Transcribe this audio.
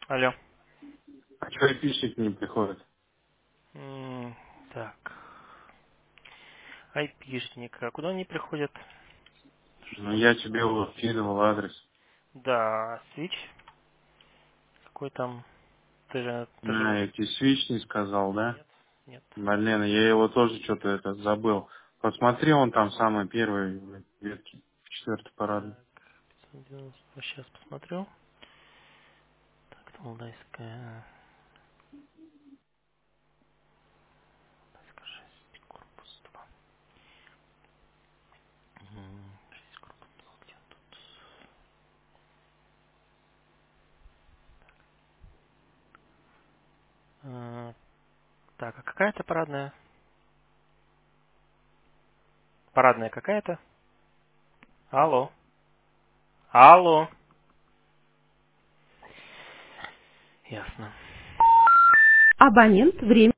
Алло. А что айпишник не приходит? Так. Айпишник. А куда они приходят? Ну, Что? я тебе его скидывал адрес. Да, свич. Какой там? Ты же А, не... я тебе свич не сказал, да? Нет. Нет. Блин, я его тоже что-то это забыл. Посмотри, он там самый первый в ветке, в четвертой парадной. Так. 590. Сейчас посмотрю. Так, Молдайская. Молдайская 6. Корпус 2. 6 корпус 2. Где он тут? Так, а какая-то парадная? Парадная какая-то? Алло. Алло. Ясно. Абонент время